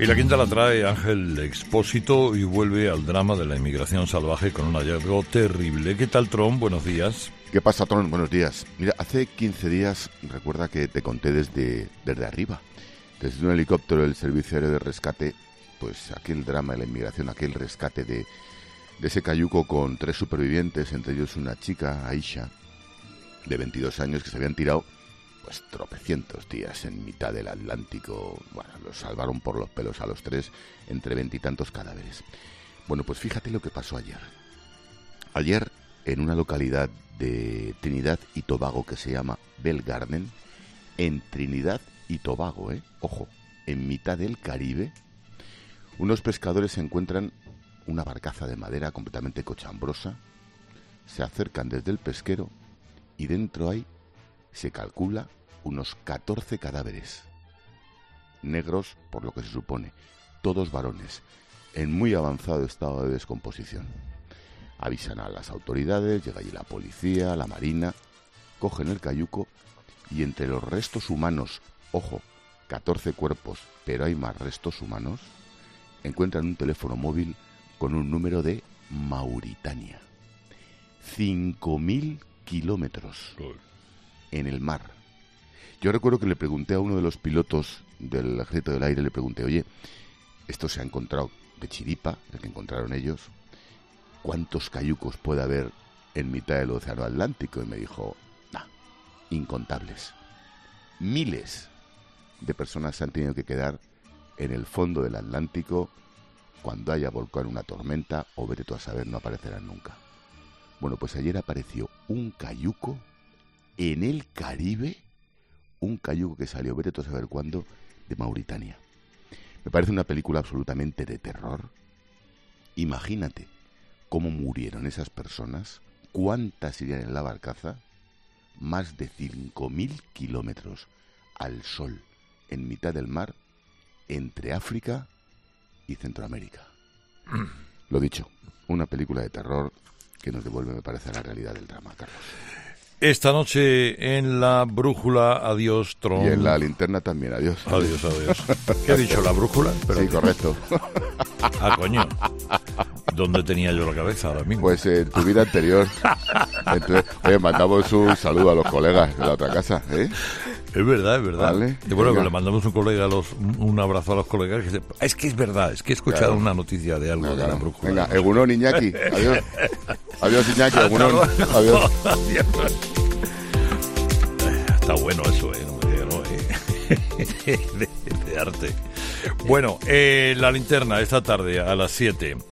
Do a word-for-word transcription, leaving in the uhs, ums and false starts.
Y la quinta la trae Ángel Expósito y vuelve al drama de la inmigración salvaje con un hallazgo terrible. ¿Qué tal, Tron? Buenos días. ¿Qué pasa, Tron? Buenos días. Mira, hace quince días, recuerda que te conté desde, desde arriba, desde un helicóptero del Servicio Aéreo de Rescate, pues aquel drama de la inmigración, aquel rescate de, de ese cayuco con tres supervivientes, entre ellos una chica, Aisha, de veintidós años, que se habían tirado pues tropecientos días en mitad del Atlántico. Bueno, los salvaron por los pelos a los tres, entre veintitantos cadáveres. Bueno, pues fíjate lo que pasó ayer. Ayer, en una localidad de Trinidad y Tobago que se llama Bell Garden, en Trinidad y Tobago, ¿eh? Ojo, en mitad del Caribe, unos pescadores encuentran una barcaza de madera completamente cochambrosa, se acercan desde el pesquero y dentro hay, se calcula, unos catorce cadáveres, negros por lo que se supone, todos varones, en muy avanzado estado de descomposición. Avisan a las autoridades, llega allí la policía, la marina, cogen el cayuco y entre los restos humanos, ojo, catorce cuerpos, pero hay más restos humanos, encuentran un teléfono móvil con un número de Mauritania. cinco mil kilómetros en el mar. Yo recuerdo que le pregunté a uno de los pilotos del Ejército del Aire, le pregunté, oye, esto se ha encontrado de chiripa, el que encontraron ellos, ¿cuántos cayucos puede haber en mitad del Océano Atlántico? Y me dijo, nah, incontables. Miles de personas se han tenido que quedar en el fondo del Atlántico cuando haya volcán, una tormenta, o vete tú a saber, no aparecerán nunca. Bueno, pues ayer apareció un cayuco en el Caribe, un cayuco que salió, vete tú a saber cuándo, de Mauritania. Me parece una película absolutamente de terror. Imagínate cómo murieron esas personas, cuántas irían en la barcaza, más de cinco mil kilómetros al sol, en mitad del mar, entre África y Centroamérica. Lo dicho, una película de terror que nos devuelve, me parece, a la realidad del drama, Carlos. Esta noche en La Brújula, adiós, Tron. Y en La Linterna también, adiós. Adiós, adiós. ¿Qué ha dicho, La Brújula? Pero... Sí, correcto. Ah, coño. ¿Dónde tenía yo la cabeza ahora mismo? Pues en tu vida anterior. Entonces, oye, mandamos un saludo a los colegas de la otra casa, ¿eh? Es verdad, es verdad. Vale, y bueno, venga. que le mandamos un colega a los, un abrazo a los colegas. Que se, es que es verdad, es que he escuchado claro. una noticia de algo No, de claro. La Brújula. Venga, Egunon, Iñaki. Adiós. Adiós, Iñaki. Egunon. Adiós. Está bueno eso, ¿eh? No me digas, ¿no? ¿Eh? de, de arte. Bueno, eh, La Linterna esta tarde a las siete.